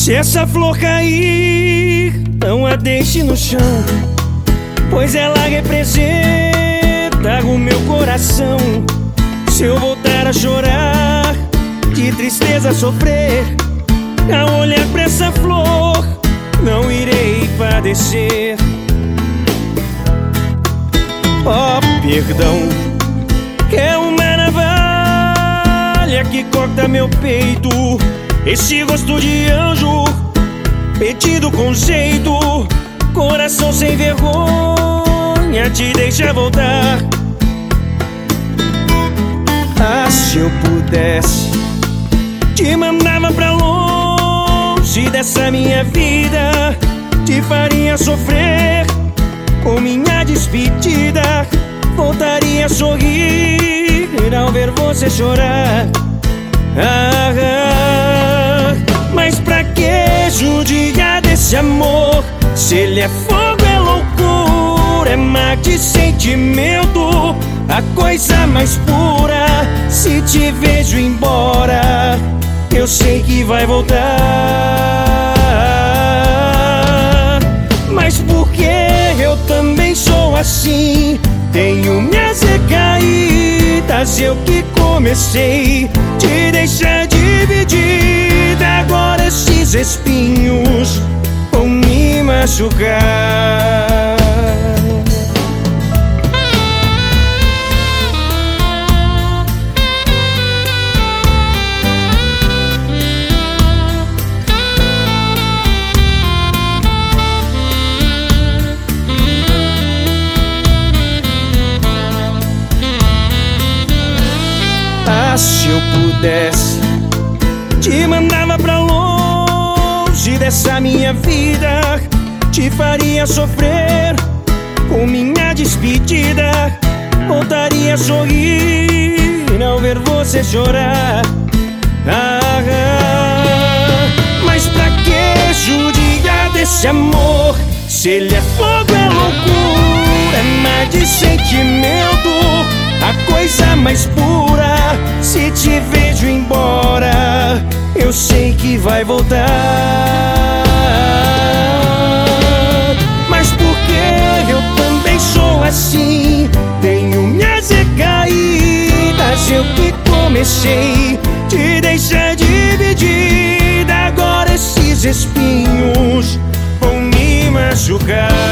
Se essa flor cair, não a deixe no chão, pois ela representa o meu coração. Se eu voltar a chorar, de tristeza sofrer, ao olhar pra essa flor, não irei padecer. Oh, perdão, que é uma navalha que corta meu peito. Esse rosto de anjo, pedido com jeito, coração sem vergonha te deixa voltar. Ah, se eu pudesse, te mandava pra longe dessa minha vida, te faria sofrer com minha despedida, voltaria a sorrir ao ver você chorar. Mas pra que judiar desse amor? Se ele é fogo, é loucura, é mar de sentimento, a coisa mais pura. Se te vejo embora, eu sei que vai voltar. Mas por que eu também sou assim? Tenho minhas recaídas, eu que comecei te deixar dividida. Agora esses espinhos vão me machucar. Ah, se eu pudesse, te mandava pra longe dessa minha vida, te faria sofrer com minha despedida, voltaria a sorrir ao ver você chorar. Mas pra que judiar desse amor? Se ele é fogo, é loucura, é mar de sentimento, a coisa mais pura. Se te vejo embora, eu sei que vai voltar. Mas por que eu também sou assim? Tenho minhas recaídas, eu que comecei te deixar dividida. Agora esses espinhos vão me machucar.